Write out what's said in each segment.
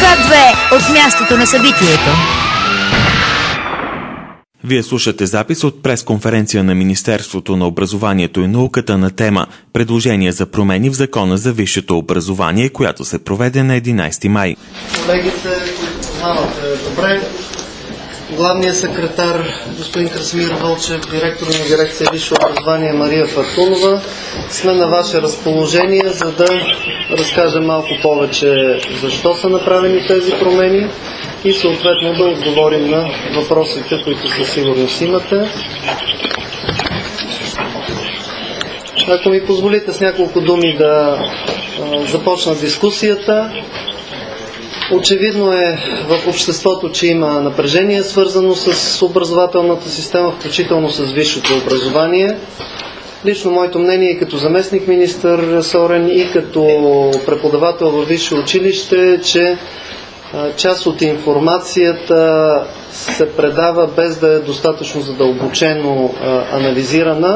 К2 от мястото на събитието. Вие слушате запис от пресконференция на Министерството на образованието и науката на тема предложение за промени в Закона за висшето образование, която се проведе на 11 май. Колегите, които познавате добре, главният секретар господин Красимир Вълчев, директор на дирекция Висше образование Мария Фатунова, сме на ваше разположение, за да разкажем малко повече защо са направени тези промени и съответно да отговорим на въпросите, които със сигурност имате. Ако ми позволите с няколко думи да започна дискусията. Очевидно е в обществото, че има напрежение, свързано с образователната система, включително с висшето образование. Лично моето мнение и като заместник-министър ресорен и като преподавател във висше училище, че част от информацията се предава без да е достатъчно задълбочено анализирана.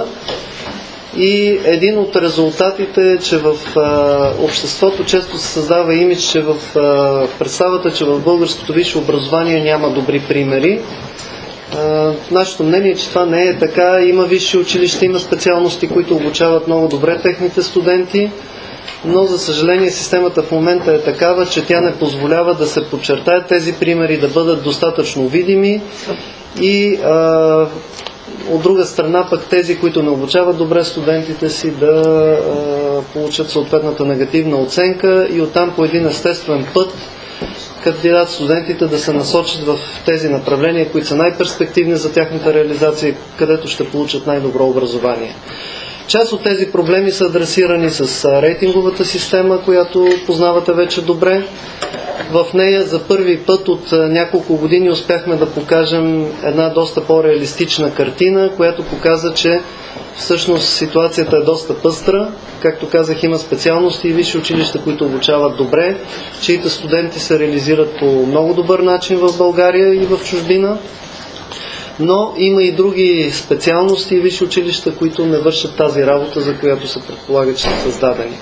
И един от резултатите е, че в обществото често се създава имидж, че в представата, че в българското висше образование няма добри примери. Нашето мнение е, че това не е така. Има висши училища, има специалности, които обучават много добре техните студенти, но за съжаление системата в момента е такава, че тя не позволява да се подчертаят тези примери, да бъдат достатъчно видими и от друга страна пък тези, които не обучават добре студентите си, да получат съответната негативна оценка и оттам по един естествен път кандидат студентите да се насочат в тези направления, които са най-перспективни за тяхната реализация, където ще получат най-добро образование. Част от тези проблеми са адресирани с рейтинговата система, която познавате вече добре. В нея за първи път от няколко години успяхме да покажем една доста по-реалистична картина, която показа, че всъщност ситуацията е доста пъстра. Както казах, има специалности и висши училища, които обучават добре, чиито студенти се реализират по много добър начин в България и в чужбина. Но има и други специалности и висши училища, които не вършат тази работа, за която се предполага, че са създадени.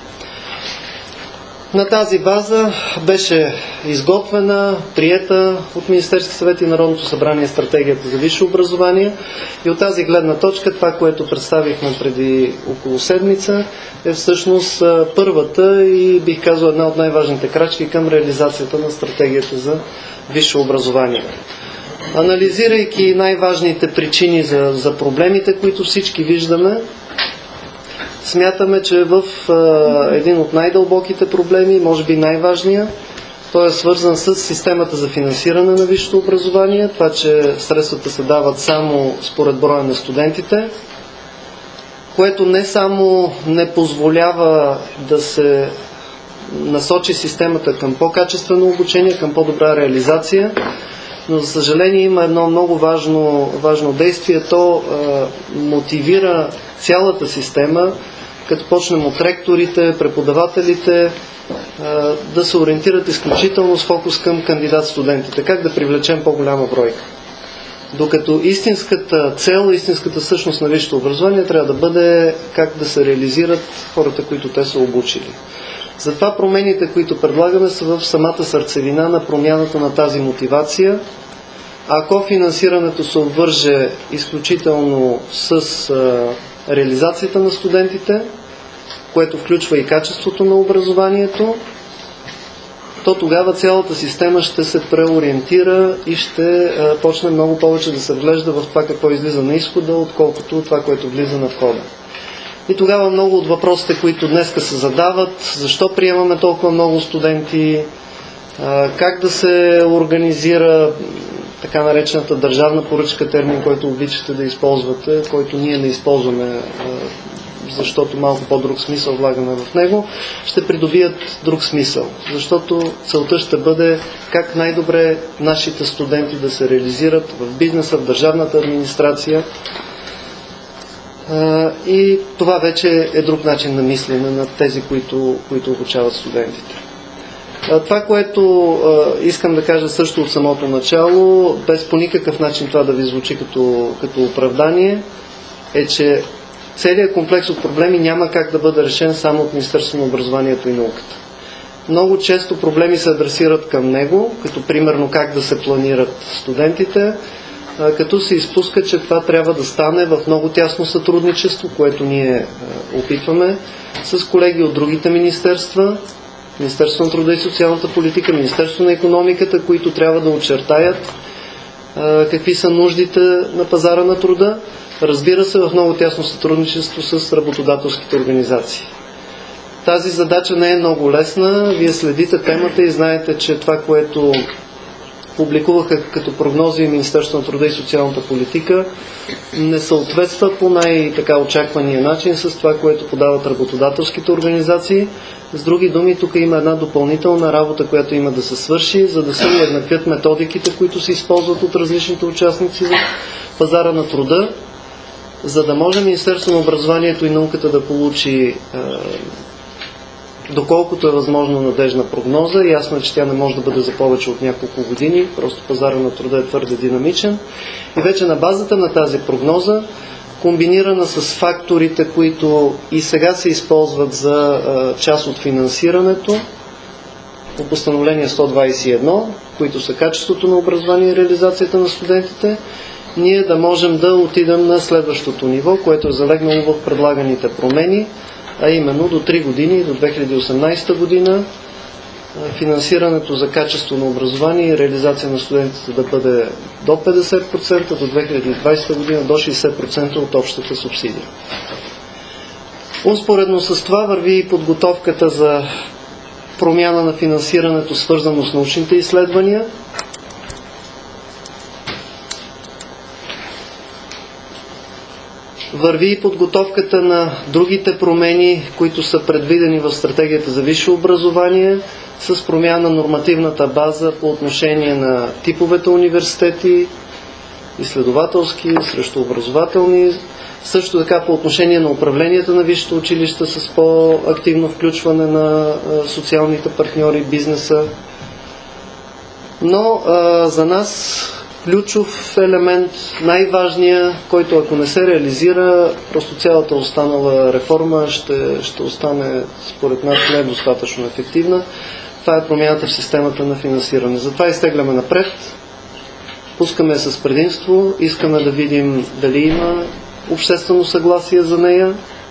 На тази база беше изготвена, приета от Министерския съвет и Народното събрание стратегията за висше образование и от тази гледна точка това, което представихме преди около седмица, е всъщност първата и бих казал една от най-важните крачки към реализацията на стратегията за висше образование. Анализирайки най-важните причини за проблемите, които всички виждаме, смятаме, че в един от най-дълбоките проблеми, може би най-важния, той е свързан с системата за финансиране на висшето образование, това, че средствата се дават само според броя на студентите, което не само не позволява да се насочи системата към по-качествено обучение, към по-добра реализация, но за съжаление има едно много важно действие. То мотивира цялата система, като почнем от ректорите, преподавателите, да се ориентират изключително с фокус към кандидат-студентите. Как да привлечем по-голяма бройка. Докато истинската цел, истинската същност на висшето образование трябва да бъде как да се реализират хората, които те са обучили. Затова промените, които предлагаме, са в самата сърцевина на промяната на тази мотивация. Ако финансирането се обвърже изключително с реализацията на студентите, което включва и качеството на образованието, то тогава цялата система ще се преориентира и ще почне много повече да се вглежда в това какво излиза на изхода, отколкото това, което влиза на входа. И тогава много от въпросите, които днеска се задават, защо приемаме толкова много студенти, как да се организира така наречената държавна поръчка, термин, който обичате да използвате, който ние не използваме, защото малко по-друг смисъл влагаме в него, ще придобият друг смисъл. Защото целта ще бъде как най-добре нашите студенти да се реализират в бизнеса, в държавната администрация. И това вече е друг начин на мислене на тези, които обучават студентите. Това, което искам да кажа също от самото начало, без по никакъв начин това да ви звучи като оправдание, е, че целият комплекс от проблеми няма как да бъде решен само от Министерството на образованието и науката. Много често проблеми се адресират към него, като примерно как да се планират студентите, като се изпуска, че това трябва да стане в много тясно сътрудничество, което ние опитваме с колеги от другите министерства, Министерство на труда и социалната политика, Министерство на икономиката, които трябва да очертаят какви са нуждите на пазара на труда, разбира се, в много тясно сътрудничество с работодателските организации. Тази задача не е много лесна. Вие следите темата и знаете, че това, което публикуваха като прогнози Министерство на труда и социалната политика, не съответства по най-така очаквания начин с това, което подават работодателските организации. С други думи, тук има една допълнителна работа, която има да се свърши, за да се уеднаквят методиките, които се използват от различните участници в пазара на труда, за да може Министерство на образованието и науката да получи доколкото е възможно надежна прогноза. Ясно е, че тя не може да бъде за повече от няколко години, просто пазара на труда е твърде динамичен. И вече на базата на тази прогноза, комбинирана с факторите, които и сега се използват за част от финансирането, по постановление 121, които са качеството на образование и реализацията на студентите, ние да можем да отидем на следващото ниво, което е залегнало в предлаганите промени, а именно до 3 години, до 2018 година, финансирането за качество на образование и реализация на студентите да бъде до 50%, до 2020 година до 60% от общата субсидия. Успоредно с това върви и подготовката за промяна на финансирането, свързано с научните изследвания. Върви и подготовката на другите промени, които са предвидени в стратегията за висше образование, с промяна на нормативната база по отношение на типовете университети, изследователски, срещу образователни, също така по отношение на управленията на висшите училища с по-активно включване на социалните партньори, бизнеса. Но за нас ключов елемент, най-важният, който ако не се реализира, просто цялата останала реформа ще остане според нас недостатъчно ефективна. Това е промяната в системата на финансиране. Затова изтегляме напред, пускаме с предимство, искаме да видим дали има обществено съгласие за нея.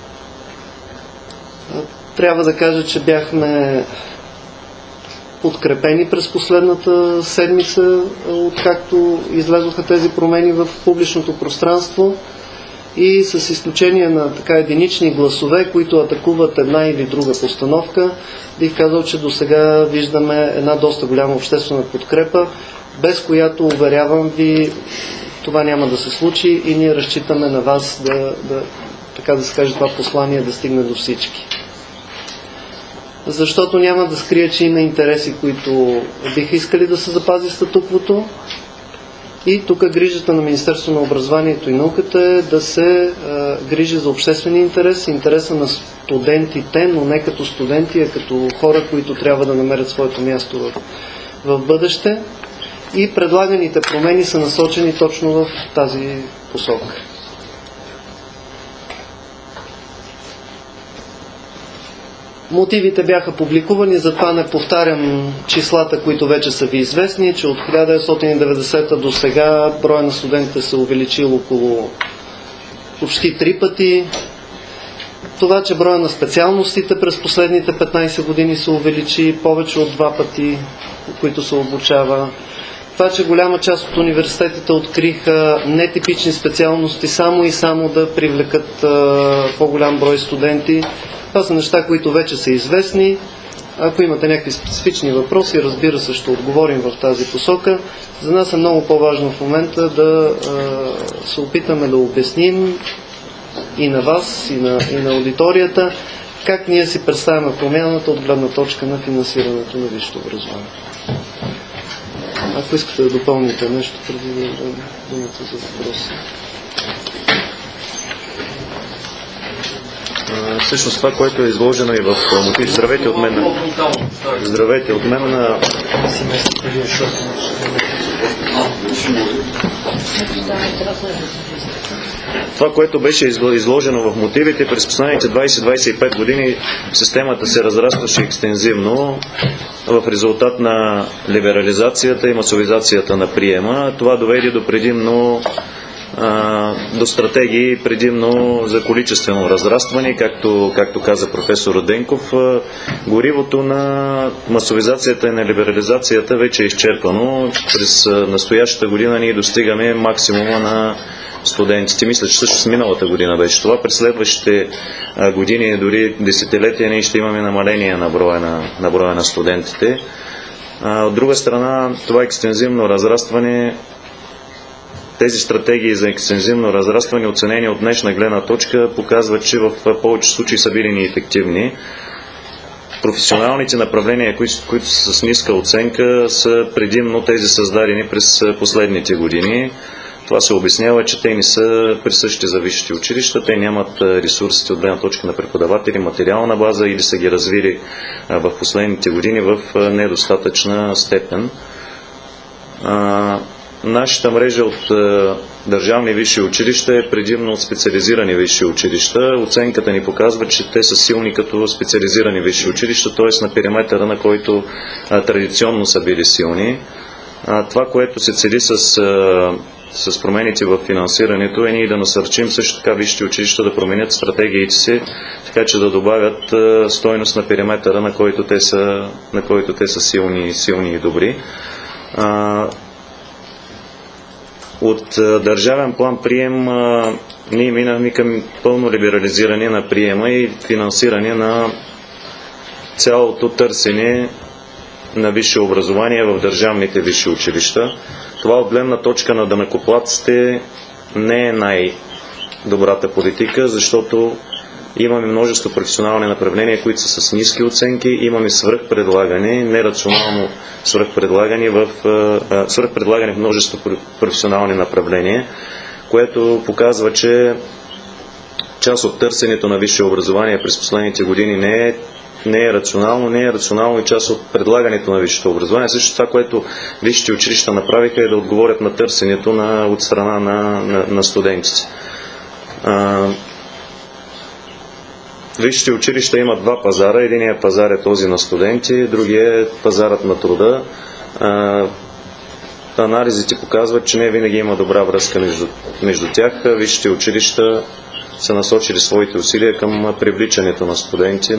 Трябва да кажа, че бяхме подкрепени през последната седмица, откакто излезоха тези промени в публичното пространство, и с изключение на така единични гласове, които атакуват една или друга постановка, бих казал, че до сега виждаме една доста голяма обществена подкрепа, без която, уверявам ви, това няма да се случи и ние разчитаме на вас така да се каже, това послание да стигне до всички. Защото няма да скрия, че има интереси, които биха искали да се запази статуквото. И тук грижата на Министерството на образованието и науката е да се грижи за обществения интерес, интереса на студентите, но не като студенти, а като хора, които трябва да намерят своето място в бъдеще. И предлаганите промени са насочени точно в тази посока. Мотивите бяха публикувани, затова не повтарям числата, които вече са ви известни, че от 1990 до сега броя на студентите се увеличил около почти 3 пъти. Това, че броя на специалностите през последните 15 години се увеличи повече от 2 пъти, които се обучава. Това, че голяма част от университетите откриха нетипични специалности само и само да привлекат по-голям брой студенти. Това са неща, които вече са известни. Ако имате някакви специфични въпроси, разбира се, ще отговорим в тази посока. За нас е много по-важно в момента да се опитаме да обясним и на вас, и на аудиторията, как ние си представяме промяната от гледна точка на финансирането на висшето образование. Ако искате да допълните нещо, преди да дадем думата за въпроси. Всъщност това, което е изложено и в мотив, здравейте от мен. Здравейте от мен на... Това, което беше изложено в мотивите, през последните 20-25 години системата се разрастваше екстензивно в резултат на либерализацията и масовизацията на приема. Това доведе до стратегии предимно за количествено разрастване, както каза професор Денков. Горивото на масовизацията и на либерализацията вече е изчерпано. През настоящата година ние достигаме максимума на студентите. Мисля, че също с миналата година беше това. През следващите години, дори десетилетия, ние ще имаме намаление на броя на студентите. От друга страна, това екстензивно разрастване, тези стратегии за екстензивно разрастване, оценени от днешна гледна точка, показват, че в повече случаи са били неефективни. Професионалните направления, които са с ниска оценка, са предимно тези създадени през последните години. Това се обяснява, че те не са присъщи за висшите училища, те нямат ресурсите от гледна точка на преподаватели, материална база или са ги развили в последните години в недостатъчна степен. Нашата мрежа от държавни висши училища е предимно от специализирани висши училища. Оценката ни показва, че те са силни като специализирани висши училища, т.е. на периметъра, на който традиционно са били силни. Това, което се цели с промените в финансирането, е ние да насърчим също така висшите училища да променят стратегиите си, така че да добавят стойност на периметъра, на който те са силни и добри. От държавен план прием ние минахме към пълно либерализиране на приема и финансиране на цялото търсене на висше образование в държавните висши училища. Това от гледна точка на данъкоплатците не е най-добрата политика, защото имаме множество професионални направления, които са с ниски оценки, имаме свръхпредлагане, нерационално свръхпредлагане в множество професионални направления, което показва, че част от търсенето на висше образование през последните години не е рационално и част от предлагането на висшето образование. Също това, което висшите училища направиха, е да отговорят на търсенето от страна на студентите. Висшите училища имат два пазара. Единият пазар е този на студенти, другия е пазарът на труда. Анализите показват, че не винаги има добра връзка между тях. Висшите училища са насочили своите усилия към привличането на студенти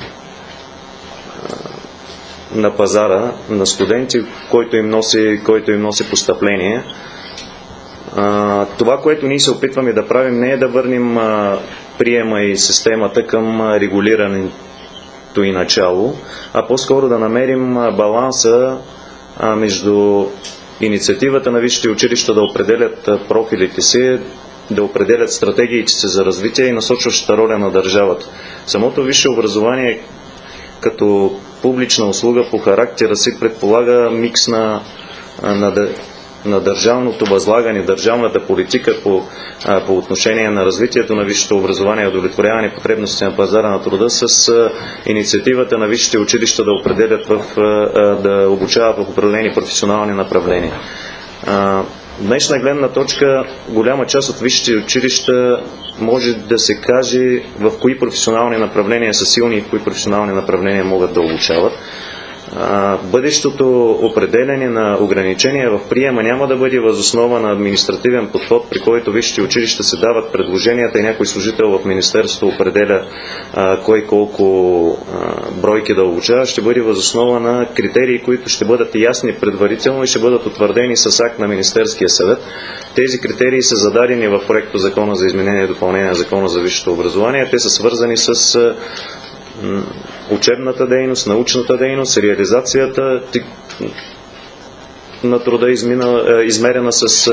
на пазара на студенти, който им носи постъпление. Това, което ние се опитваме да правим, не е да върнем приема и системата към регулирането и начало, а по-скоро да намерим баланса между инициативата на висшите училища да определят профилите си, да определят стратегиите си за развитие и насочващата роля на държавата. Самото висше образование като публична услуга по характера си предполага микс на държавното възлагане, държавната политика по отношение на развитието на висшето образование и удовлетворяване потребностите на пазара на труда с инициативата на висшите училища да определят да обучават в определени професионални направления. Днешна гледна точка, голяма част от висшите училища може да се каже в кои професионални направления са силни и в кои професионални направления могат да обучават. Бъдещото определение на ограничения в приема няма да бъде въз основа на административен подход, при който висшите училища се дават предложенията и някой служител в министерството определя кой колко бройки да обучава. Ще бъде въз основа на критерии, които ще бъдат ясни предварително и ще бъдат утвърдени с акт на Министерския съвет. Тези критерии са зададени в проекто Закона за изменение и допълнение на Закона за висшето образование. Те са свързани с учебната дейност, научната дейност, реализацията на труда, измерена с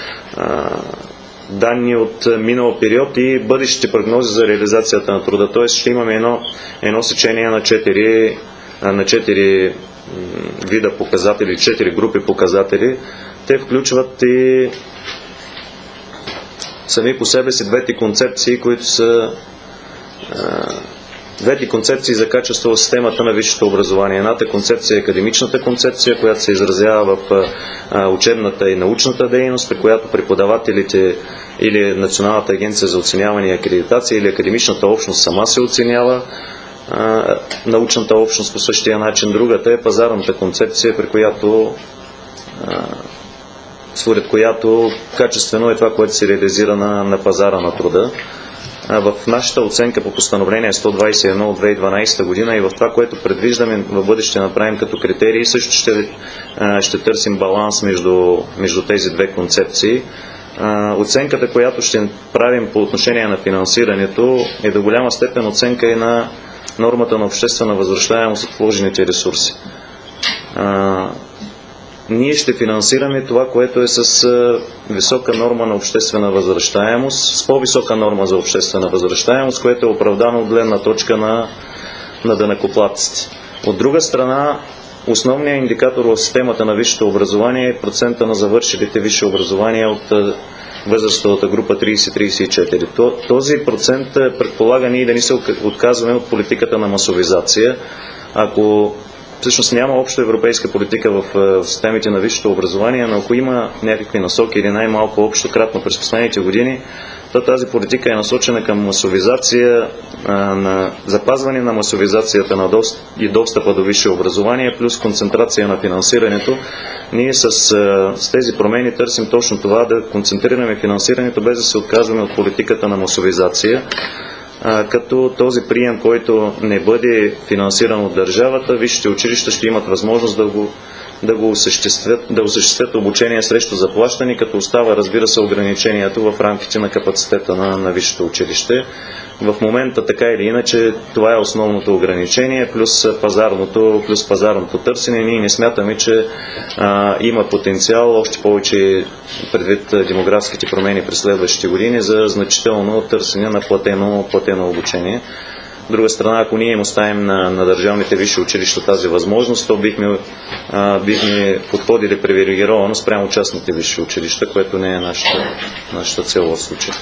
данни от минал период и бъдещите прогнози за реализацията на труда. Т.е. ще имаме едно сечение на 4 вида показатели, 4 групи показатели. Те включват и сами по себе си двете концепции, които са двете концепции за качество в системата на висшето образование. Едната концепция е академичната концепция, която се изразява в учебната и научната дейност, при която преподавателите или Националната агенция за оценяване и акредитация или академичната общност сама се оценява, научната общност по същия начин. Другата е пазарната концепция, при която според която качествено е това, което се реализира на пазара на труда. В нашата оценка по постановление 121 от 2012 година и в това, което предвиждаме в бъдеще направим като критерии, също ще търсим баланс между тези две концепции. Оценката, която ще правим по отношение на финансирането, е до голяма степен оценка и на нормата на обществена възвръщаемост от вложените ресурси. Ние ще финансираме това, което е с висока норма на обществена възвръщаемост, с по-висока норма за обществена възвръщаемост, което е оправдано от гледна точка на данъкоплатците. От друга страна, основният индикатор в системата на висшето образование е процента на завършилите висше образование от възрастовата група 30-34. Този процент предполага ние да не се отказваме от политиката на масовизация. Ако всъщност няма обща европейска политика в системите на висшето образование, но ако има някакви насоки или най-малко общо кратно през последните години, то тази политика е насочена към масовизация, на запазване на масовизацията и достъпа до висше образование, плюс концентрация на финансирането. Ние с тези промени търсим точно това, да концентрираме финансирането, без да се отказваме от политиката на масовизация. Като този прием, който не бъде финансиран от държавата, висшите училища ще имат възможност да осъществят обучение срещу заплащане, като остава, разбира се, ограничението в рамките на капацитета на висшето училище. В момента, така или иначе, това е основното ограничение, плюс пазарното търсене. Ние не смятаме, че има потенциал, още повече предвид демографските промени през следващите години, за значително търсене на платено обучение. От друга страна, ако ние им оставим на държавните висши училища тази възможност, то бихме подходили привилегировано спрямо частните висши училища, което не е нашата цел в случая.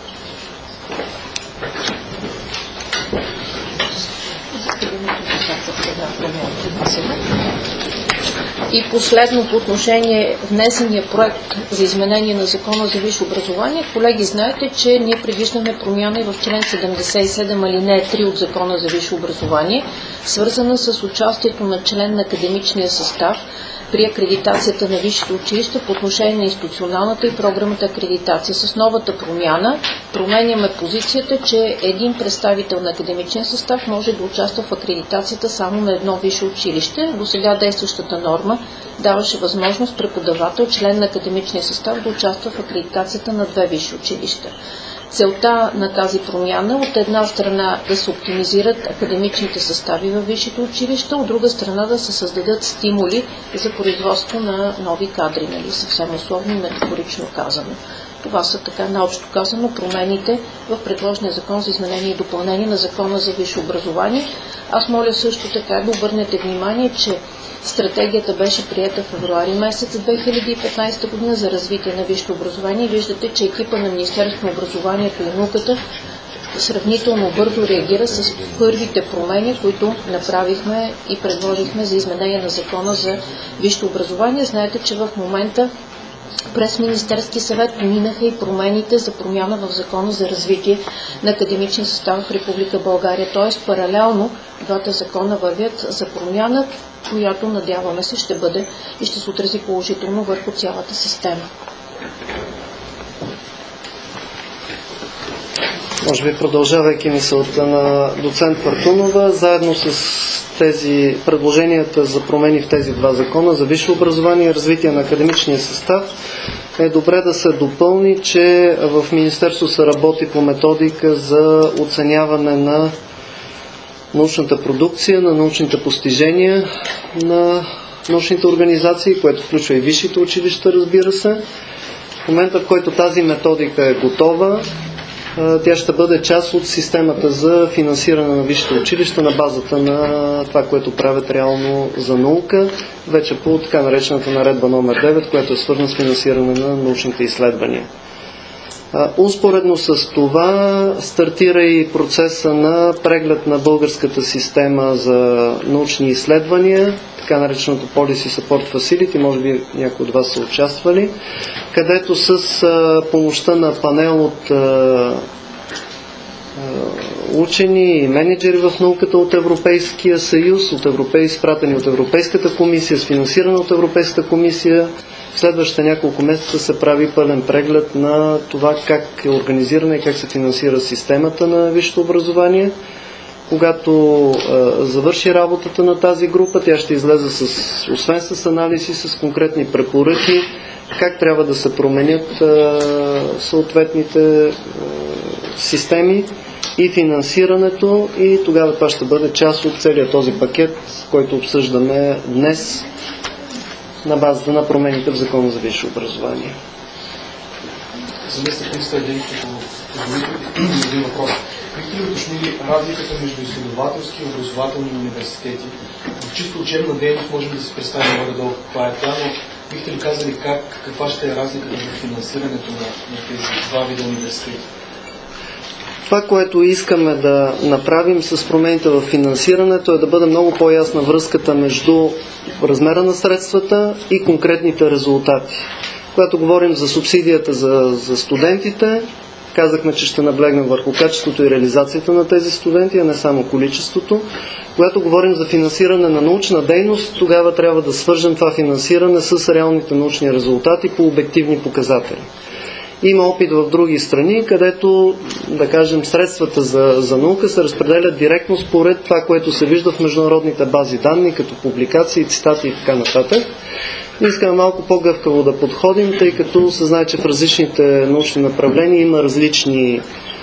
И последно по отношение внесения проект за изменение на Закона за висше образование. Колеги, знаете, че ние предвиждаме промяна и в член 77 алинея 3 от Закона за висше образование, свързана с участието на член на академичния състав при акредитацията на висшите училища по отношение на институционалната и програмната акредитация. С новата промяна променяме позицията, че един представител на академичен състав може да участва в акредитацията само на едно висше училище. До сега действащата норма даваше възможност преподавател, член на академичния състав, да участва в акредитацията на две висши училища. Целта на тази промяна от една страна да се оптимизират академичните състави във висшите училища, от друга страна да се създадат стимули за производство на нови кадри, съвсем условно и метафорично казано. Това са така наобщо казано промените в предложения закон за изменение и допълнение на Закона за висше образование. Аз моля също така да обърнете внимание, че стратегията беше приета в февруари месец 2015 година за развитие на висшето образование. Виждате, че екипа на Министерството на образованието и науката сравнително бързо реагира с първите промени, които направихме и предложихме за изменение на Закона за висшето образование. Знаете, че в момента през Министерски съвет минаха и промените за промяна в Закона за развитие на академичния състав в Република България. Т.е. паралелно двата закона вървят за промяна, която надяваме се ще бъде и ще се отрази положително върху цялата система. Може би продължавайки мисълта на доцент Фъртунова, заедно с тези предложенията за промени в тези два закона за висше образование и развитие на академичния състав, е добре да се допълни, че в Министерството се работи по методика за оценяване на научната продукция, на научните постижения на научните организации, което включва и висшите училища, разбира се. В момента, в който тази методика е готова, тя ще бъде част от системата за финансиране на висшите училища на базата на това, което правят реално за наука, вече по така наречената наредба номер 9, която е свързана с финансиране на научните изследвания. Успоредно с това стартира и процеса на преглед на българската система за научни изследвания, така нареченото Policy Support Facility, може би някои от вас са участвали, където с помощта на панел от учени и менеджери в науката от Европейския съюз, изпратени от Европейската комисия, с финансирана от Европейската комисия, в следващите няколко месеца се прави пълен преглед на това как е организирана и как се финансира системата на висшето образование. Когато завърши работата на тази група, тя ще излезе освен с анализи, с конкретни препоръки, как трябва да се променят съответните системи и финансирането, и тогава това ще бъде част от целият този пакет, който обсъждаме днес на базата на промените в Закона за висше образование. Заместник министър Денчев, един въпрос. Бихте ли уточнили разликата между изследователски и образователни университети? В чисто учебна дейност можем да си представим горе-долу каква е тя, но бихте ли казали каква ще е разликата в финансирането на тези два вида университети? Това, което искаме да направим с промените в финансирането, е да бъде много по-ясна връзката между размера на средствата и конкретните резултати. Когато говорим за субсидията за студентите, казахме, че ще наблегнем върху качеството и реализацията на тези студенти, а не само количеството. Когато говорим за финансиране на научна дейност, тогава трябва да свържем това финансиране с реалните научни резултати по обективни показатели. Има опит в други страни, където, да кажем, средствата за наука се разпределят директно според това, което се вижда в международните бази данни, като публикации, цитати и така нататък. Искаме малко по-гъвкаво да подходим, тъй като се знае, че в различните научни направления има различни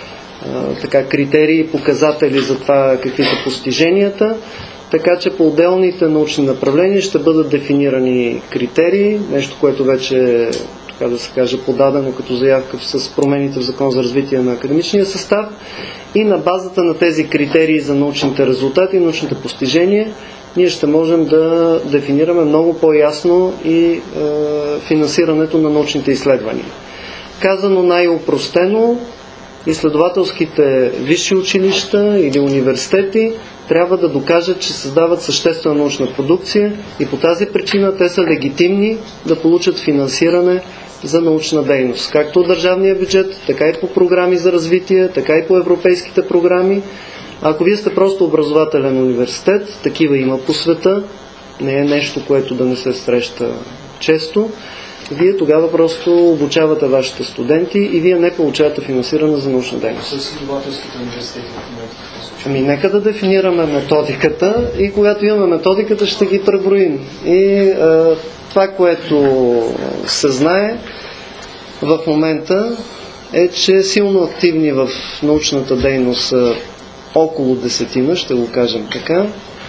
критерии и показатели за това какви са постиженията, така че по отделните научни направления ще бъдат дефинирани критерии, нещо, което вече така да се каже, подадено като заявка с промените в Закон за развитие на академичния състав, и на базата на тези критерии за научните резултати и научните постижения ние ще можем да дефинираме много по-ясно и финансирането на научните изследвания. Казано най-опростено, изследователските висши училища или университети трябва да докажат, че създават съществена научна продукция, и по тази причина те са легитимни да получат финансиране за научна дейност, както от държавния бюджет, така и по програми за развитие, така и по европейските програми. Ако вие сте просто образователен университет, такива има по света, не е нещо, което да не се среща често, вие тогава просто обучавате вашите студенти и вие не получавате финансиране за научна дейност. С изследователските университети в момента? Нека да дефинираме методиката и когато имаме методиката, ще ги преброим. И това, което се знае в момента, е, че силно активни в научната дейност са около 10, ще го кажем така.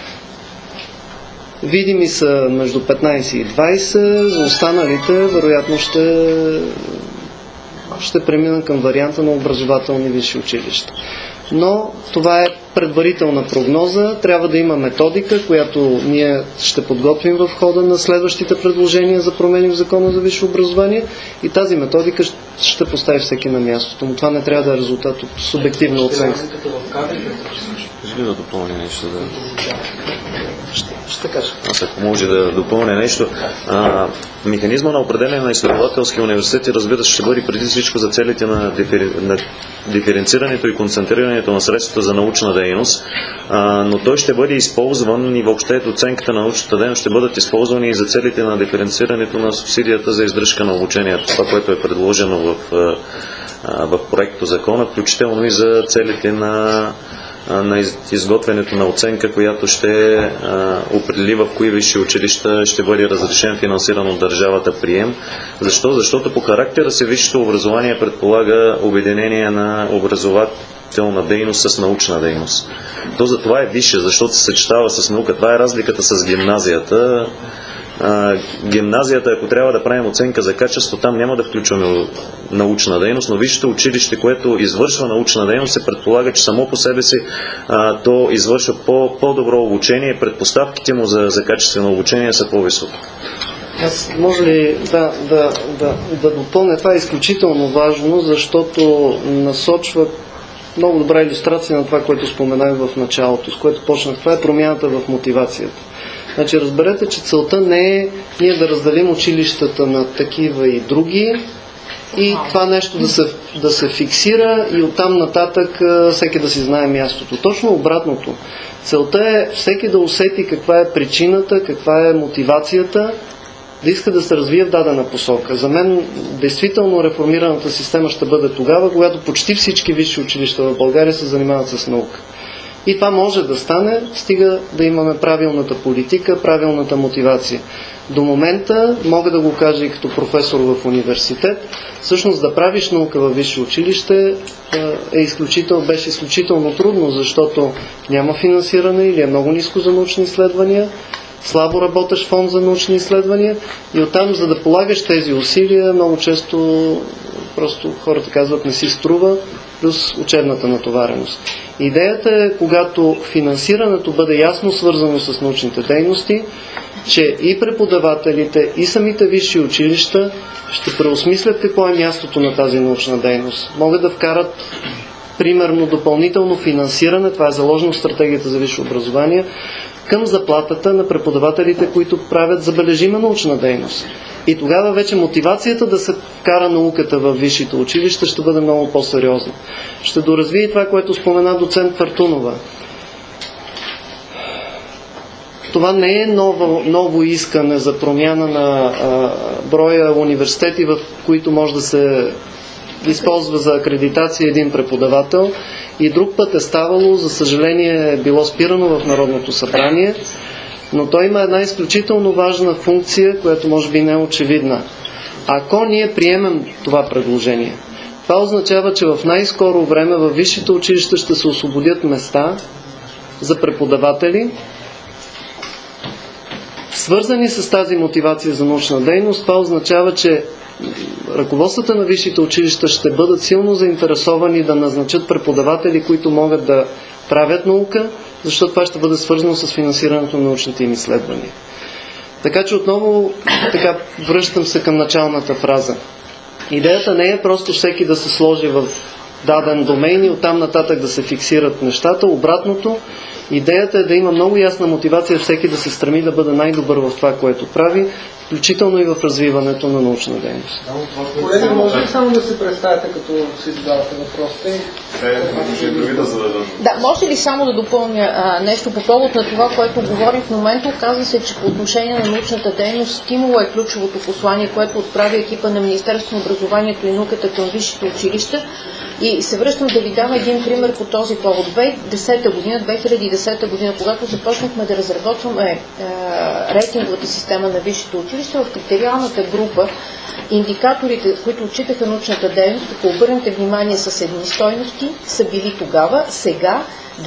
Видими са между 15 и 20, за останалите вероятно ще преминем към варианта на образователни висши училища. Но това е предварителна прогноза, трябва да има методика, която ние ще подготвим в хода на следващите предложения за промени в Закона за висше образование, и тази методика ще постави всеки на мястото му. Това не трябва да е резултат от субективна оценка. Кажи да допълня нещо. Ще кажа. Аз ако може да допълня нещо. Механизма на определение на изследователски университети, разбира се, ще бъде преди всичко за целите на диференцирането и концентрирането на средствата за научна дейност, но той ще бъде използван и въобще оценката на научната дейност ще бъдат използвани и за целите на диференцирането на субсидията за издръжка на обучението. Това, което е предложено в проекто закона, включително и за целите на изготвянето на оценка, която ще определи в кои висши училища ще бъде разрешен финансиран от държавата прием. Защо? Защото по характера си висшето образование предполага обединение на образователна дейност с научна дейност. То за това е висше, защото се съчетава с наука. Това е разликата с гимназията. Гимназията, ако трябва да правим оценка за качество, там няма да включваме научна дейност, но висшето училище, което извършва научна дейност, се предполага, че само по себе си то извършва по-добро обучение и предпоставките му за качествено обучение са по-високи. Аз може ли да допълня, това е изключително важно, защото насочва много добра илюстрация на това, което споменах в началото, с което почнах. Това е промяната в мотивацията. Значи разберете, че целта не е ние да разделим училищата на такива и други и това нещо да се фиксира и оттам нататък всеки да си знае мястото. Точно обратното. Целта е всеки да усети каква е причината, каква е мотивацията, да иска да се развие в дадена посока. За мен действително реформираната система ще бъде тогава, когато почти всички висши училища в България се занимават с наука. И това може да стане, стига да имаме правилната политика, правилната мотивация. До момента, мога да го кажа и като професор в университет, всъщност да правиш наука във висше училище беше изключително трудно, защото няма финансиране или е много ниско за научни изследвания, слабо работещ фонд за научни изследвания и оттам, за да полагаш тези усилия, много често просто хората казват не си струва, плюс учебната натовареност. Идеята е, когато финансирането бъде ясно свързано с научните дейности, че и преподавателите, и самите висши училища ще преосмислят какво е мястото на тази научна дейност. Могат да вкарат примерно допълнително финансиране, това е заложено в стратегията за висше образование, към заплатата на преподавателите, които правят забележима научна дейност. И тогава вече мотивацията да се вкара науката в висшите училища ще бъде много по-сериозна. Ще доразвие това, което спомена доцент Фъртунова. Това не е ново искане за промяна на броя университети, в които може да се използва за акредитация един преподавател. И друг път е ставало, за съжаление е било спирано в Народното събрание, но той има една изключително важна функция, която може би не е очевидна. Ако ние приемем това предложение, това означава, че в най-скоро време във висшите училища ще се освободят места за преподаватели, свързани с тази мотивация за научна дейност. Това означава, че ръководствата на висшите училища ще бъдат силно заинтересовани да назначат преподаватели, които могат да правят наука, защото това ще бъде свързано с финансирането на научните им изследвания. Така че отново връщам се към началната фраза. Идеята не е просто всеки да се сложи в даден домен и оттам нататък да се фиксират нещата. Обратното, идеята е да има много ясна мотивация всеки да се стреми да бъде най-добър в това, което прави, включително и в развиването на научна дейност. Колеги, може ли само да се представите, като си задавате въпросите? Да, може ли само да допълня нещо по повод на това, което говорим в момента? Оказва се, че по отношение на научната дейност стимула е ключовото послание, което отправи екипа на Министерството на образованието и науката към висшите училища. И се връщам да ви дам един пример по този повод. 2010 година, когато започнахме да разработваме рейтинговата система на висшите училища, в критериалната група индикаторите, които отчитаха научната дейност, ако обърнете внимание с едни стойности, са били тогава. Сега,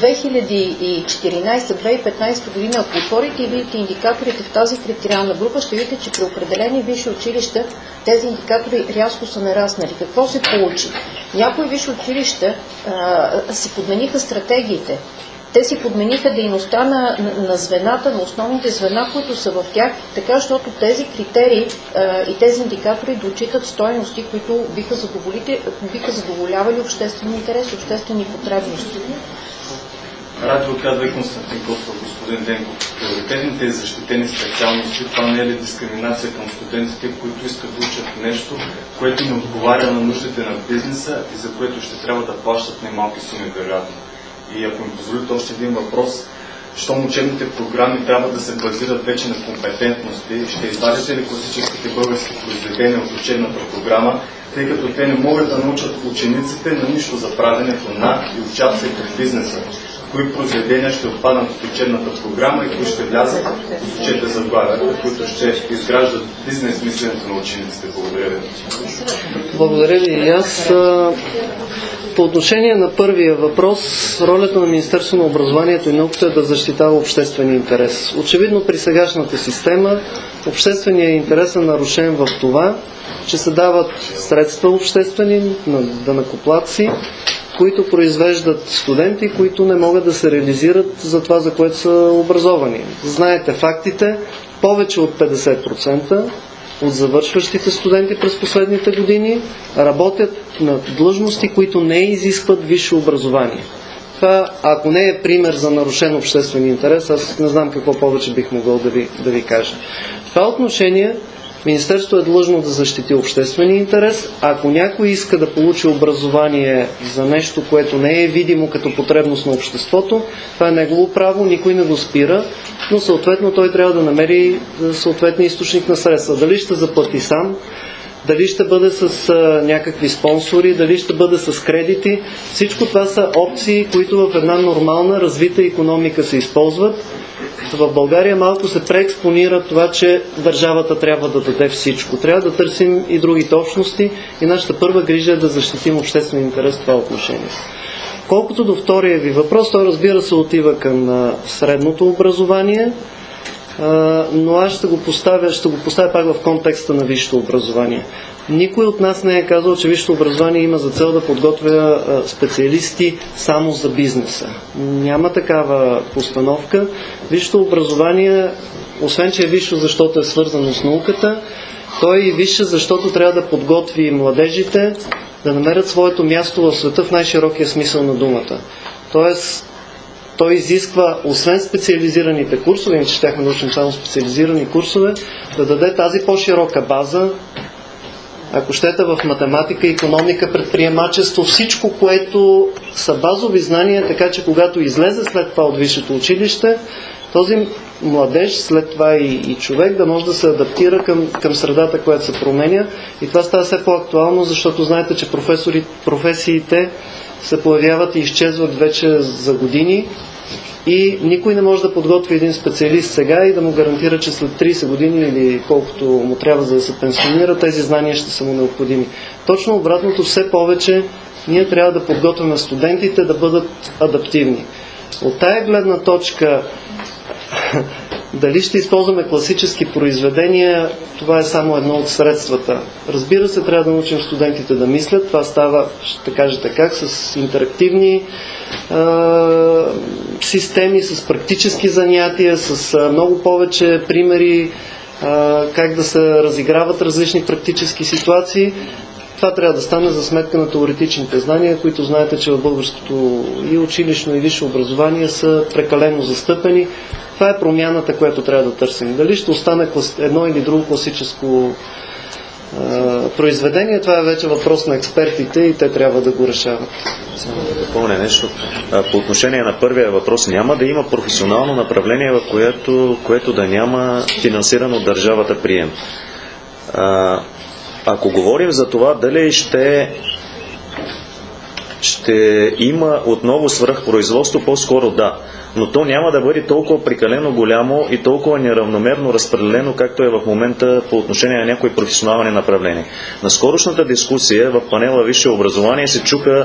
2014-2015 година, ако отворите и видите индикаторите в тази критериална група, ще видите, че при определени висши училища тези индикатори рязко са нараснали. Какво се получи? Някои висши училища си подмениха стратегиите. Те си подмениха дейността на звената, на основните звена, които са в тях, така, защото тези критерии и тези индикатори да отчитат стойности, които биха задоволявали обществен интерес, обществени потребности. Радио казва и Константин Костов, господин Денков. Приоритетните и защитени специалности, това не е ли дискриминация към студентите, които искат да учат нещо, което не отговаря на нуждите на бизнеса и за което ще трябва да плащат немалки суми вероятно. И ако ми позволите още един въпрос, щом учебните програми трябва да се базират вече на компетентности, ще извадите ли класическите български произведения от учебната програма, тъй като те не могат да научат учениците на нищо за правенето на и участието в бизнеса? Кои произведения ще отпаднат от учебната програма и кои ще влязат в учебните заглавия, които ще изграждат бизнес мисленето на учениците? Благодаря ви. Благодаря ви. И аз по отношение на първия въпрос, ролята на Министерството на образованието и науката е да защитава обществения интерес. Очевидно при сегашната система общественият интерес е нарушен в това, че се дават средства обществени на данъкоплатци, които произвеждат студенти, които не могат да се реализират за това, за което са образовани. Знаете фактите, повече от 50% от завършващите студенти през последните години работят на длъжности, които не изискват висше образование. Това, ако не е пример за нарушен обществен интерес, аз не знам какво повече бих могъл да ви кажа. В това отношение Министерството е длъжно да защити обществения интерес. Ако някой иска да получи образование за нещо, което не е видимо като потребност на обществото, това е негово право, никой не го спира, но съответно той трябва да намери съответния източник на средства. Дали ще заплати сам, дали ще бъде с някакви спонсори, дали ще бъде с кредити. Всичко това са опции, които в една нормална, развита икономика се използват. В България малко се преекспонира това, че държавата трябва да даде всичко. Трябва да търсим и другите общности и нашата първа грижа е да защитим обществен интерес в това отношение. Колкото до втория ви въпрос, той разбира се отива към средното образование, но аз ще го поставя пак в контекста на висшето образование. Никой от нас не е казал, че висшето образование има за цел да подготвя специалисти само за бизнеса. Няма такава постановка. Висшето образование, освен че е висше, защото е свързано с науката, то е и висше, защото трябва да подготви младежите да намерят своето място в света в най-широкия смисъл на думата. Тоест, той изисква, освен специализираните курсове, иначе щяхме да учим само специализирани курсове, да даде тази по-широка база, ако щете в математика, икономика, предприемачество, всичко, което са базови знания, така че когато излезе след това от висшето училище, този младеж, след това и човек да може да се адаптира към средата, която се променя. И това става все по-актуално, защото знаете, че професиите се появяват и изчезват вече за години и никой не може да подготви един специалист сега и да му гарантира, че след 30 години или колкото му трябва за да се пенсионира, тези знания ще са му необходими. Точно обратното, все повече ние трябва да подготвяме студентите да бъдат адаптивни. От тая гледна точка, дали ще използваме класически произведения, това е само едно от средствата. Разбира се, трябва да научим студентите да мислят. Това става, ще кажете как, с интерактивни системи, с практически занятия, с много повече примери, как да се разиграват различни практически ситуации. Това трябва да стане за сметка на теоретичните знания, които знаете, че в българското и училищно и висше образование са прекалено застъпени. Това е промяната, която трябва да търсим. Дали ще остане едно или друго класическо произведение, това е вече въпрос на експертите и те трябва да го решават. Само да допълня нещо. По отношение на първия въпрос, няма да има професионално направление, в което да няма финансиран от държавата прием. Ако говорим за това, дали ще има отново свръхпроизводство, по-скоро да. Но то няма да бъде толкова прекалено голямо и толкова неравномерно разпределено, както е в момента по отношение на някои професионални направления. На скорошната дискусия в панела Висше образование се чуха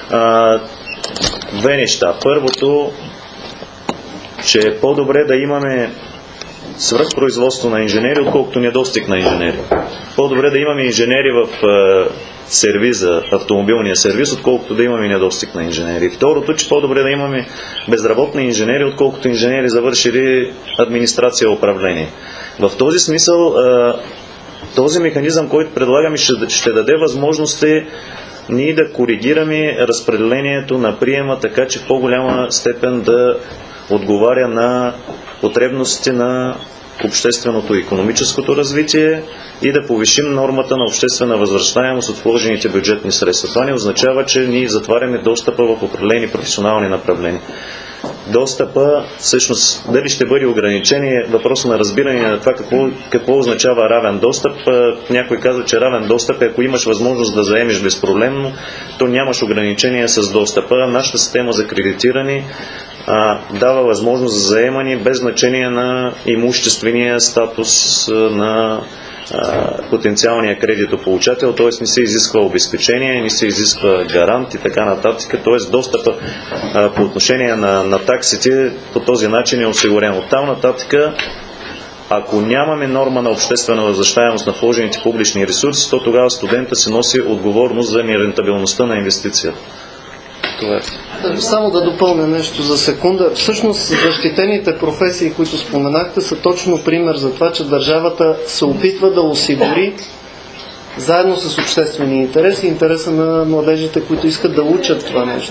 две неща. Първото, че е по-добре да имаме свръхпроизводство на инженери, отколкото недостиг на инженери. По-добре да имаме инженери в сервиза, автомобилния сервиз, отколкото да имаме недостиг на инженери. Второто, че по-добре да имаме безработни инженери, отколкото инженери завършили администрация и управление. В този смисъл, този механизъм, който предлагаме, ще даде възможности ние да коригираме разпределението на приема, така че в по-голяма степен да отговаря на потребностите на общественото и икономическото развитие и да повишим нормата на обществена възвръщаемост от вложените бюджетни средства. Това не означава, че ние затваряме достъпа в определени професионални направления. Достъпа, всъщност, дали ще бъде ограничение, е въпрос на разбиране на това какво означава равен достъп. Някой казва, че равен достъп е ако имаш възможност да заемеш безпроблемно, то нямаш ограничение с достъпа. Нашата система за кредитиране дава възможност за заемане без значение на имуществения статус на потенциалния кредитополучател, т.е. не се изисква обезпечение, не се изисква гарант и така нататък, т.е. достъпа по отношение на таксите по този начин е осигурен. Оттам нататък, ако нямаме норма на обществена възвръщаемост на вложените публични ресурси, то тогава студента се носи отговорност за нерентабилността на инвестицията. Това е. Само да допълня нещо за секунда. Всъщност защитените професии, които споменахте, са точно пример за това, че държавата се опитва да осигури заедно с обществения интерес и интереса на младежите, които искат да учат това нещо.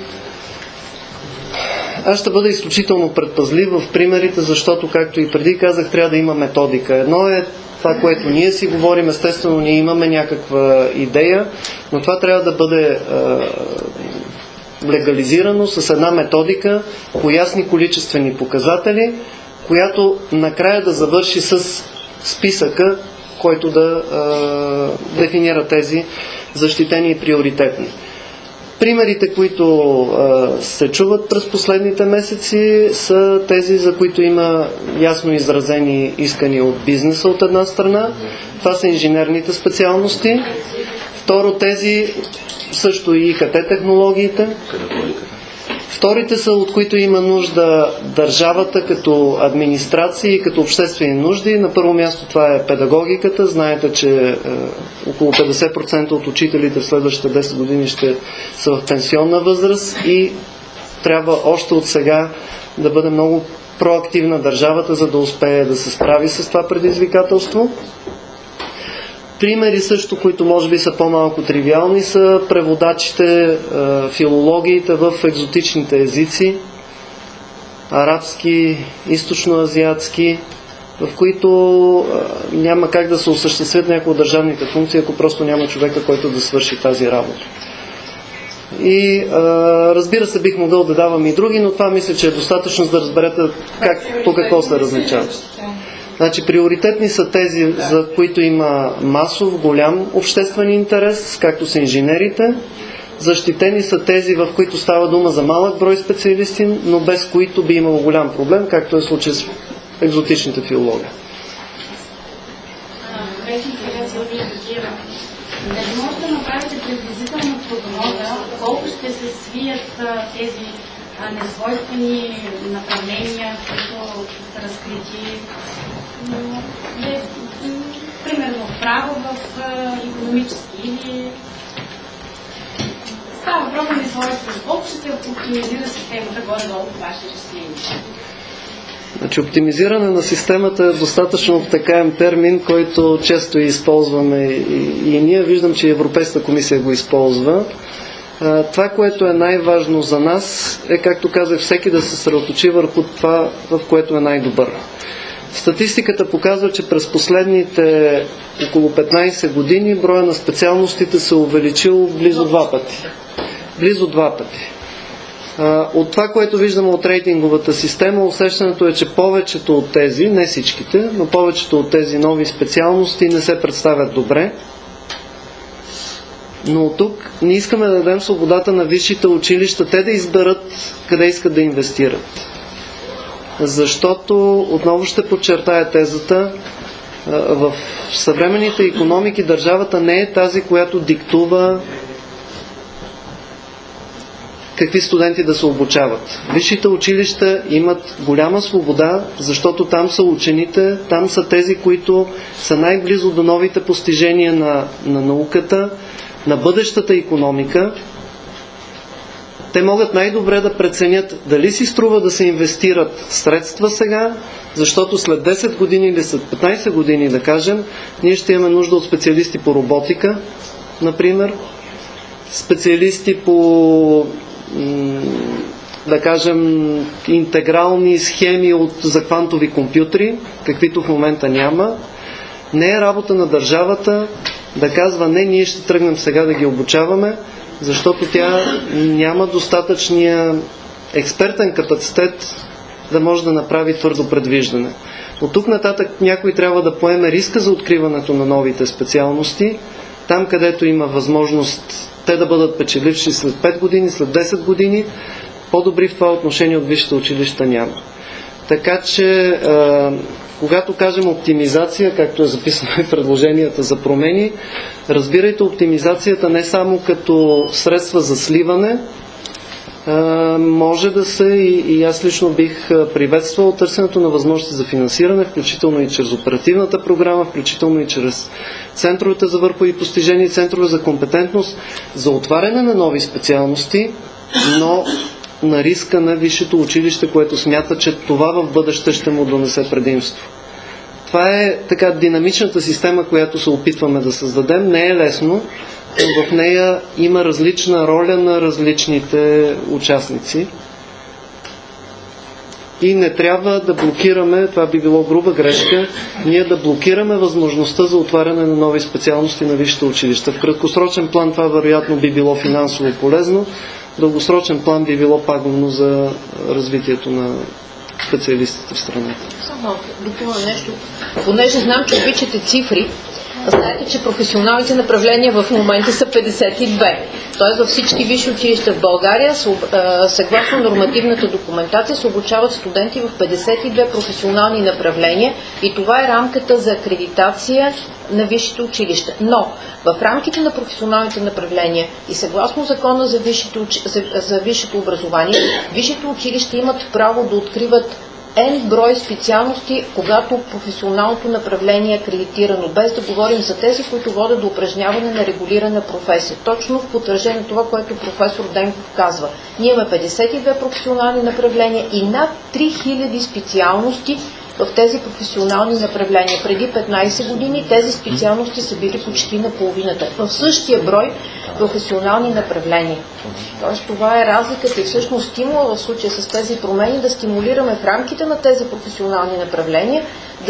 Аз ще бъда изключително предпазлив в примерите, защото, както и преди казах, трябва да има методика. Едно е това, което ние си говорим, естествено ние имаме някаква идея, но това трябва да бъде легализирано с една методика по ясни количествени показатели, която накрая да завърши с списъка, който да дефинира тези защитени и приоритетни. Примерите, които се чуват през последните месеци, са тези, за които има ясно изразени искания от бизнеса от една страна. Това са инженерните специалности. Второ, тези също и ИКТ технологиите. Вторите са, от които има нужда държавата като администрация и като обществени нужди. На първо място това е педагогиката. Знаете, че около 50% от учителите в следващите 10 години ще са в пенсионна възраст и трябва още от сега да бъде много проактивна държавата, за да успее да се справи с това предизвикателство. Примери също, които може би са по-малко тривиални, са преводачите, филологиите в екзотичните езици, арабски, източноазиатски, в които няма как да се осъществят някои от държавните функции, ако просто няма човека, който да свърши тази работа. И разбира се, бих могъл да давам и други, но това мисля, че е достатъчно, за да разберете по какво се различава. Значи, приоритетни са тези, за които има масов, голям обществен интерес, както са инженерите. Защитени са тези, в които става дума за малък брой специалисти, но без които би имало голям проблем, както е случай с екзотичните филологи. Не може да направите приблизителна прогноза колко ще се свият тези несвойствени направления, които са разкрити, примерно право в икономически или става въпрос за несвойствени. Колко ще се оптимизира системата горе-долу по ваше решение? Значи, оптимизиране на системата е достатъчно обтекаем термин, който често използваме и ние. Виждам, че Европейската комисия го използва. Това, което е най-важно за нас, е, както казах, всеки да се съсредоточи върху това, в което е най-добър. Статистиката показва, че през последните около 15 години броя на специалностите се увеличил близо 2 пъти. Близо 2 пъти. От това, което виждаме от рейтинговата система, усещането е, че повечето от тези, не всичките, но повечето от тези нови специалности не се представят добре. Но от тук не искаме да дадем свободата на висшите училища, те да изберат къде искат да инвестират. Защото, отново ще подчертая тезата, в съвременните икономики държавата не е тази, която диктува какви студенти да се обучават. Висшите училища имат голяма свобода, защото там са учените, там са тези, които са най-близо до новите постижения на науката, на бъдещата икономика. Те могат най-добре да преценят дали си струва да се инвестират средства сега, защото след 10 години или след 15 години, да кажем, ние ще имаме нужда от специалисти по роботика, например, специалисти по, да кажем, интегрални схеми за квантови компютри, каквито в момента няма. Не е работа на държавата да казва: не, ние ще тръгнем сега да ги обучаваме, защото тя няма достатъчния експертен капацитет да може да направи твърдо предвиждане. От тук нататък някой трябва да поеме риска за откриването на новите специалности, там където има възможност те да бъдат печеливши след 5 години, след 10 години, по-добри в това отношение от висшите училища няма. Така че, когато кажем оптимизация, както е записано в предложенията за промени, разбирайте оптимизацията не само като средства за сливане, може да се, и аз лично бих приветствал търсенето на възможности за финансиране, включително и чрез оперативната програма, включително и чрез центровете за върхови постижения и центрове за компетентност, за отваряне на нови специалности, но на риска на висшето училище, което смята, че това в бъдеще ще му донесе предимство. Това е така динамичната система, която се опитваме да създадем. Не е лесно, но в нея има различна роля на различните участници. И не трябва да блокираме, това би било груба грешка, ние да блокираме възможността за отваряне на нови специалности на висшите училища. В краткосрочен план това вероятно би било финансово полезно, в дългосрочен план би било пагубно за развитието на специалистите в страната. Само допълвам нещо. Понеже знам, че обичате цифри, знаете, че професионалните направления в момента са 52. Тоест във всички висши училища в България, съгласно нормативната документация, се обучават студенти в 52 професионални направления и това е рамката за акредитация на висшите училища. Но в рамките на професионалните направления и съгласно закона за висшето образование, висшите училища имат право да откриват N брой специалности, когато професионалното направление е акредитирано, без да говорим за тези, които водят до упражняване на регулирана професия. Точно в потвърждение на това, което професор Денков казва. Ние имаме 52 професионални направления и над 3000 специалности в тези професионални направления. Преди 15 години тези специалности са били почти на половината. В същия брой професионални направления. Тоест това е разликата и всъщност стимула в случая с тези промени да стимулираме в рамките на тези професионални направления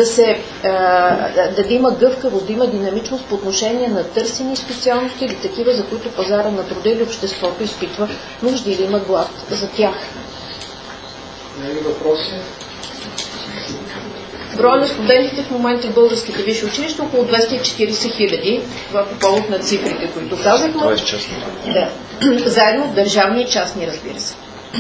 да има гъвкавост, да има динамичност по отношение на търсени специалности или такива, за които пазара на труда или обществото изпитва нужда или има глад за тях. Няма въпроси? Броя на студентите в момента в българските висши училища около 240 хиляди. Това по повод на цифрите, които казахме. Това е частно. Да. Заедно държавни и частни, разбира се.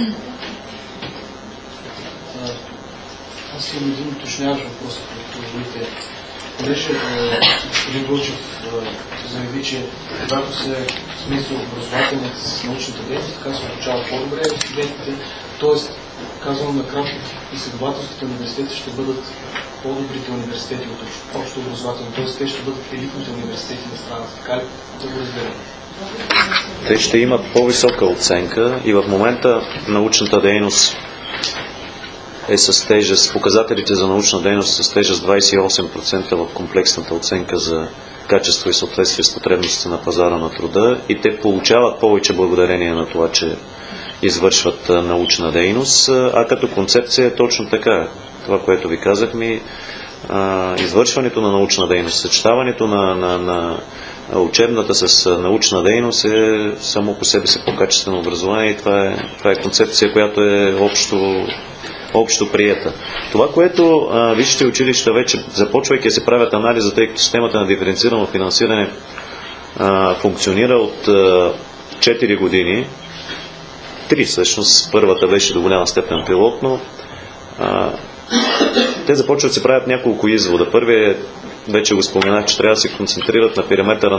Аз имам един уточняващ въпрос, ако позволите. Понеже господин Вълчев заяви, че когато се смесва образователната с научната дейност, така се обучава по-добре студентите, т.е. казвам накратко, изследователските университети ще бъдат по-добрите университети от общо образователно, т.е. те ще бъдат елитните университети на страната. Така ли да го разберем? Те ще имат по-висока оценка и в момента научната дейност е с тежест, показателите за научна дейност са с тежест 28% в комплексната оценка за качество и съответствие с потребностите на пазара на труда и те получават повече благодарение на това, че извършват научна дейност, а като концепция е точно така. Това, което ви казахме, извършването на научна дейност, съчетаването на учебната с научна дейност е само по себе си по-качествено образование и това е концепция, която е общо приета. Това, което висшите училища вече, започвайки да се правят анализа, тъй като системата на диференцирано финансиране функционира от 4 години, 3 всъщност, първата беше до голяма степен пилотно, те започват да се правят няколко извода. Първият, вече го споменах, че трябва да се концентрират на периметъра,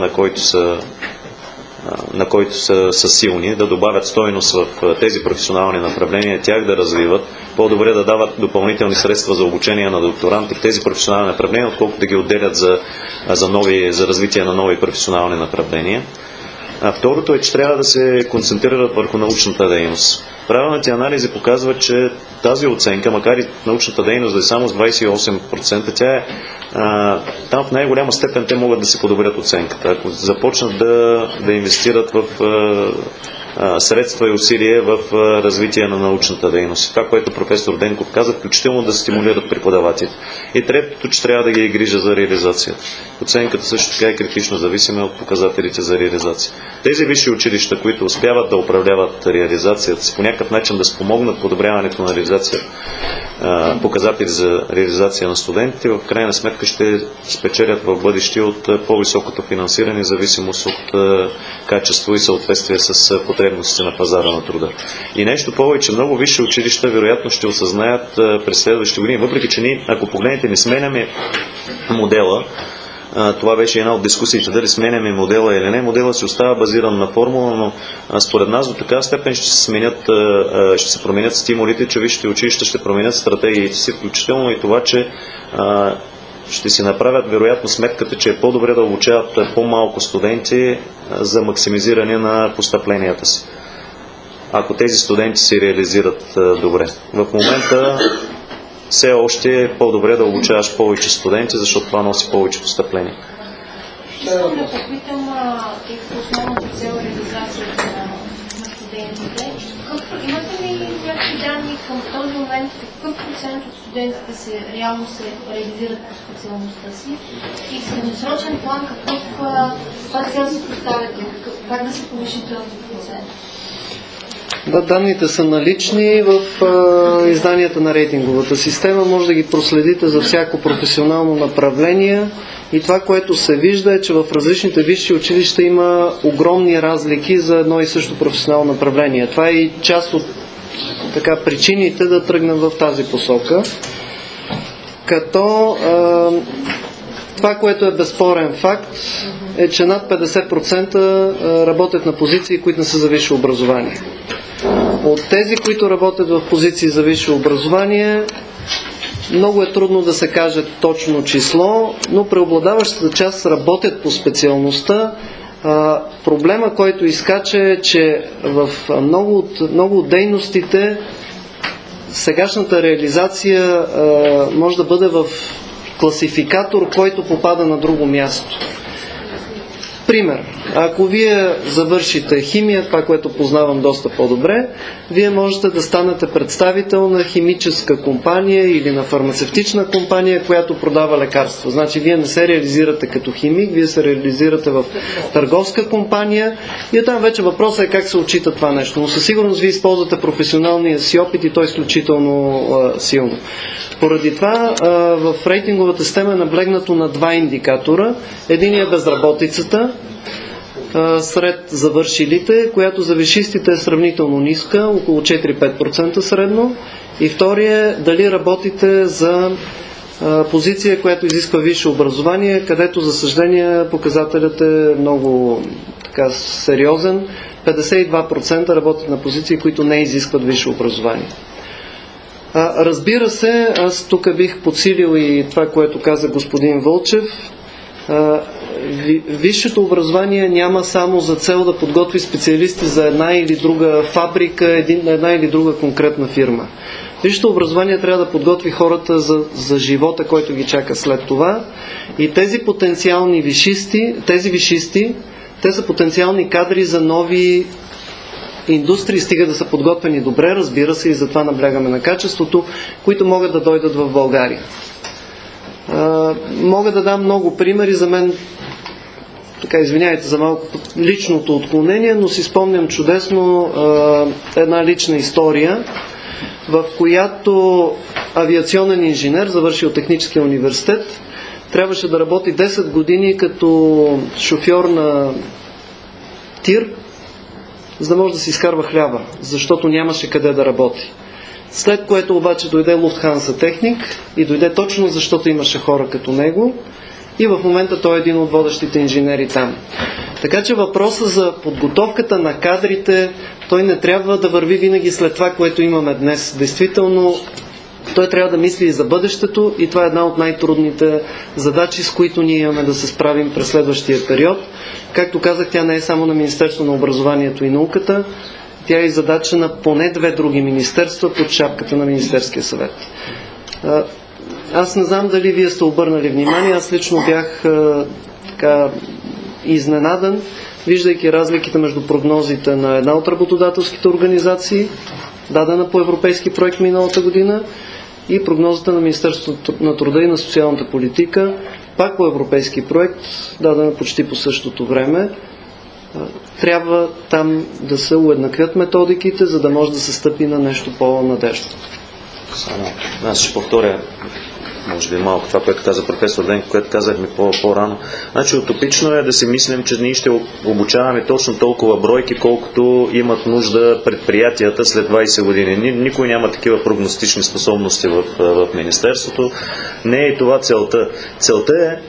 на който са силни, да добавят стойност в тези професионални направления, тях да развиват, по-добре да дават допълнителни средства за обучение на докторанти в тези професионални направления, отколкото да ги отделят за развитие на нови професионални направления. А второто е, че трябва да се концентрират върху научната дейност. Правилните анализи показват, че тази оценка, макар и научната дейност да е само с 28%, там в най-голяма степен те могат да се подобрят оценката. Ако започнат да инвестират в средства и усилия в развитие на научната дейност. Това, което професор Денков каза, включително да стимулират преподавателите. И третото, че трябва да ги грижа за реализацията. Оценката също така е критично зависима от показателите за реализация. Тези висши училища, които успяват да управляват реализацията си, по някакъв начин да спомогнат подобряването на реализация, показатели за реализация на студентите, в крайна сметка ще спечелят в бъдеще от по-високото финансиране, зависимост от качество и съответствие с потребностите на пазара на труда. И нещо повече, много висши училища вероятно ще осъзнаят през следващите години, въпреки че ние, ако погледнете, не сменяме модела. Това беше една от дискусиите, дали сменяме модела или не. Модела си остава базиран на формула, но според нас до такава степен ще се променят стимулите, че висшите училища ще променят стратегиите си, включително и това, че ще си направят вероятно сметката, че е по-добре да обучават по-малко студенти за максимизиране на постъпленията си. ако тези студенти се реализират добре. В момента все още е по-добре да обучаваш повече студенти, защото това носи повече постъпления. Искам да попитам основната цел реализацията на студентите. Имате ли някакви данни към този момент, какъв процент от студентите реално се реализират по специалността си и в средносрочен план каква цел се поставяте, как да се повиши този процент? Да, данните са налични в изданията на рейтинговата система. Може да ги проследите за всяко професионално направление. И това, което се вижда, е, че в различните висши училища има огромни разлики за едно и също професионално направление. Това е и част от причините да тръгнем в тази посока. Като това, което е безспорен факт, е, че над 50% работят на позиции, които не са за висше образование. От тези, които работят в позиции за висше образование, много е трудно да се каже точно число, но преобладаващата част работят по специалността. Проблема, който изкача, е, че в много от дейностите сегашната реализация може да бъде в класификатор, който попада на друго място. Пример, ако вие завършите химия, това, което познавам доста по-добре, вие можете да станете представител на химическа компания или на фармацевтична компания, която продава лекарства. Значи, вие не се реализирате като химик, вие се реализирате в търговска компания и оттам вече въпросът е как се отчита това нещо. Но със сигурност вие използвате професионалния си опит и той е изключително силно. Поради това в рейтинговата система е наблегнато на два индикатора. Единият е безработицата сред завършилите, която за висшистите е сравнително ниска, около 4-5% средно. И втория е дали работите за позиция, която изисква висше образование, където за съжаление показателят е много сериозен. 52% работят на позиции, които не изискват висше образование. Разбира се, аз тук бих подсилил и това, което каза господин Вълчев. Висшето образование няма само за цел да подготви специалисти за една или друга фабрика, една или друга конкретна фирма. Висшето образование трябва да подготви хората за живота, който ги чака след това. И тези потенциални висшисти, те са потенциални кадри за нови индустрии, стига да са подготвени добре, разбира се, и затова наблягаме на качеството, които могат да дойдат в България. Мога да дам много примери. За мен, извиняйте за малко личното отклонение, но си спомням чудесно една лична история, в която авиационен инженер, завършил техническия университет, трябваше да работи 10 години като шофьор на тир, за да може да си изкарва хляба, защото нямаше къде да работи. След което обаче дойде Луфтханса техник и дойде точно защото имаше хора като него и в момента той е един от водещите инженери там. Така че въпросът за подготовката на кадрите, той не трябва да върви винаги след това, което имаме днес. Действително, той трябва да мисли и за бъдещето и това е една от най-трудните задачи, с които ние имаме да се справим през следващия период. Както казах, тя не е само на Министерството на образованието и науката, тя е и задача на поне 2 други министерства под шапката на Министерския съвет. Аз не знам дали вие сте обърнали внимание, аз лично бях изненадан, виждайки разликите между прогнозите на една от работодателските организации, дадена по европейски проект миналата година, и прогнозата на Министерството на труда и на социалната политика, пак по европейски проект, дадена почти по същото време. Трябва там да се уеднаквят методиките, за да може да се стъпи на нещо по-надежно. Аз ще повторя, може би малко това, което каза професор Денко, което казахме по-рано. Значи утопично е да си мислим, че ние ще обучаваме точно толкова бройки, колкото имат нужда предприятията след 20 години. Никой няма такива прогностични способности в Министерството. Не е и това целта. Целта е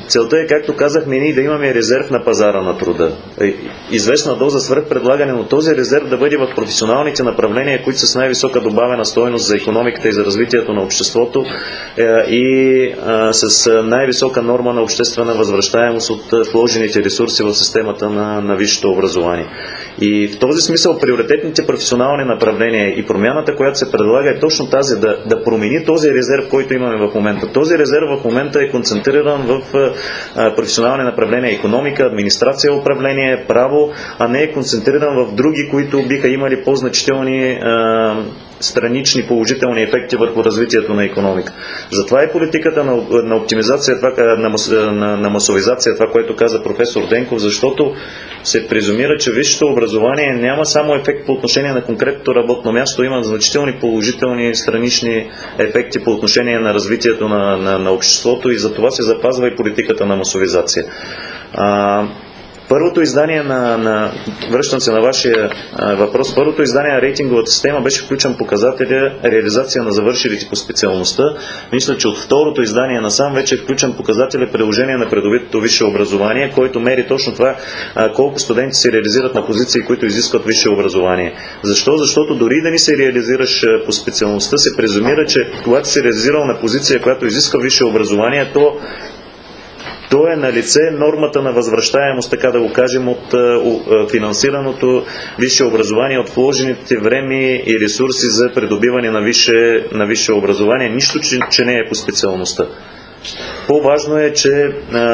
целта е, както казахме, ние да имаме резерв на пазара на труда. Известна доза свръхпредлагане, но този резерв да бъде в професионалните направления, които са с най-висока добавена стойност за икономиката и за развитието на обществото и с най-висока норма на обществена възвръщаемост от вложените ресурси в системата на висшето образование. И в този смисъл приоритетните професионални направления и промяната, която се предлага, е точно тази, да промени този резерв, който имаме в момента. Този резерв в момента е концентриран в професионални направления икономика, администрация, управление, право, а не е концентриран в други, които биха имали по-значителни странични положителни ефекти върху развитието на икономика. Затова е политиката на оптимизация, на масовизация, това, което каза професор Денков, защото се презумира, че висшето образование няма само ефект по отношение на конкретното работно място, има значителни положителни странични ефекти по отношение на развитието на обществото и затова се запазва и политиката на масовизация. Първото издание връщам се на вашия въпрос, първото издание на рейтинговата система беше включен показателя реализация на завършилите по специалността. Мисля, че от второто издание насам вече е включен показателя приложение на придобитото висше образование, който мери точно това колко студенти се реализират на позиции, които изискват висше образование. Защо? Защото дори да не се реализираш по специалността, се презумира, че когато се реализирал на позиция, която изисква висше образование, то е на лице нормата на възвръщаемост, така да го кажем, от финансираното висше образование, от вложените време и ресурси за придобиване на висше образование. Нищо, че не е по специалността. По-важно е, че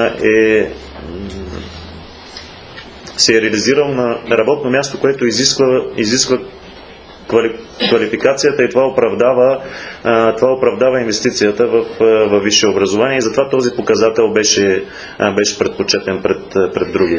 се е реализирал на работно място, което изисква квалификацията и това оправдава инвестицията в висше образование и затова този показател беше предпочетен пред другия.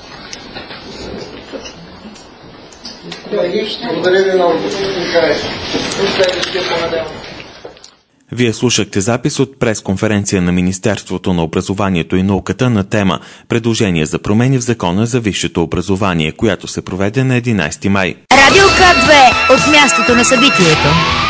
Благодаря ви много, господин Михайлов. Следващия понеделник. Вие слушахте запис от пресконференция на Министерството на образованието и науката на тема «Предложение за промени в Закона за висшето образование», която се проведе на 11 май. Радио К2 от мястото на събитието.